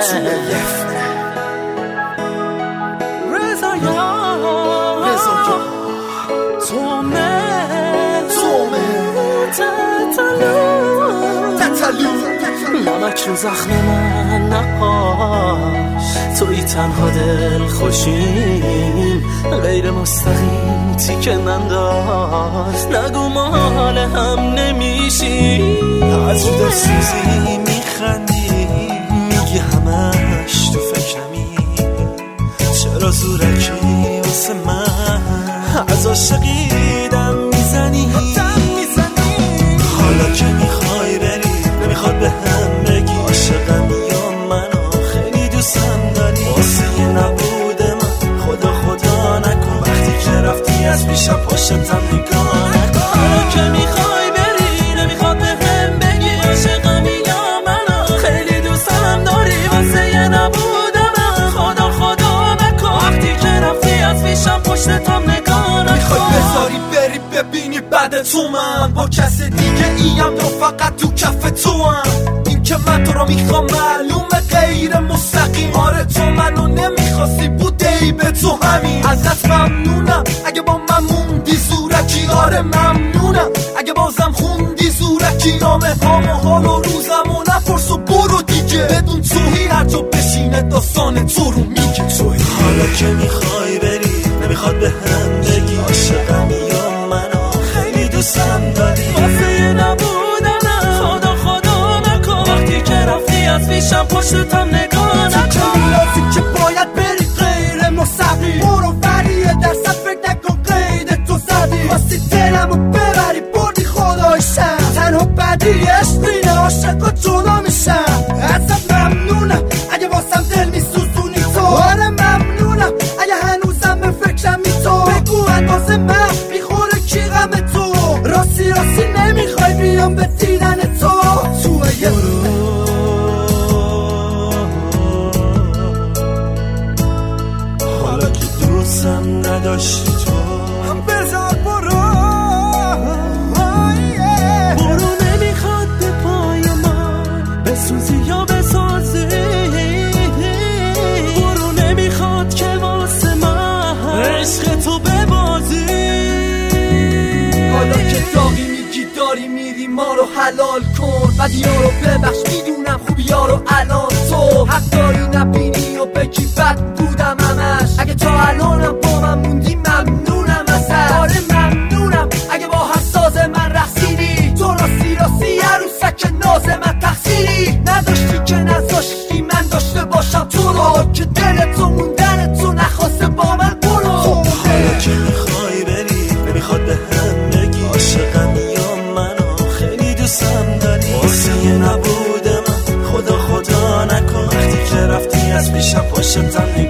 نمک رو زخم من نهاش، توی تنها دل خوشیم، غیر مستقیم تیکه ننداز، نگو ما حال هم نمیشیم. از رو سوزی میخندی، میگی همش تو فکرمی، چرا زورکی واسه من از عاشقی دم میزنی؟ حالا که میخوای بری نمیخواد به هم بگی عاشقم یا منو خیلی دوستم داری، واسه نبود من خدا نکن، وقتی که رفتی از پیشم پشتم نگاه نکن. حالا که میخوای بری نمیخواد به هم بگی عاشقم یا منو خیلی دوستم داری، واسه نبود من خدا نکن، وقتی که رفتی از پیشم پشتم نگاه نکن. میخوای بذاری بری ببینی بعد تو من با کس دیگه ایم، یا فقط تو کف تو هم؟ این که من تو رو میخوام معلومه غیر مستقیم، آره تو منو نمیخواستی بوده ای به تو همین. ازت ممنونم اگه با من موندی زورکی، آره ممنونم اگه بازم خوندی زورکی، نامه هام و حال و روزم و نپرس و برو دیگه، بدون توهی هر جا بشینه داستان تو رو میگه توهی. حالا که میخوای بری نمیخواد به هم بگی عاشقم یا منو خیلی دوستم داری، واسه نبودم خدا نکن، وقتی که رفتی از پیشم پشتم نگاه نکن. لازی که باید بری غیر مستقیم، برو ولی درصد فکر نکن قید تو زدی، واسه دلمو ببری بردی خدایشم، تنها بدی عشقینه عاشق و جدا میشم. ازت ممنونم اگه واسم دل میسوزونی تو، آره ممنونم اگه هنوزم به فکرم می تو، بگو اندازه من میخوره کی غم تو، راستی نمیخوای بیام به دیدن تو توی حالا که دوستم نداشتی تو بذار برو نمیخواد به پای من بسوزی یا بسازی، برو نمیخواد که واسه من عشق تو ببازی. حالا که داغی میگی داری میری ما رو حلال کن، بدیا رو ببخش میدونم خوبی ها رو الان تو حق داری نبینی و بگی بد بودم همش، اگه تا الانم با من موندی ممنونم ازت، آره ممنونم اگه با حساس من رقصیدی، تو راستی عروسک ناز من تقصیری نداشتی که نذاشتی من داشته باشم تو رو، که دل تو موندن تو نخواسته با من برو. حالا که میخوای بری نمیخواد به هم بگی عاشقم یا منو خیلی دوستم داری، واسه نبود من خدا نکن، وقتی که رفتی از پیشم پشتم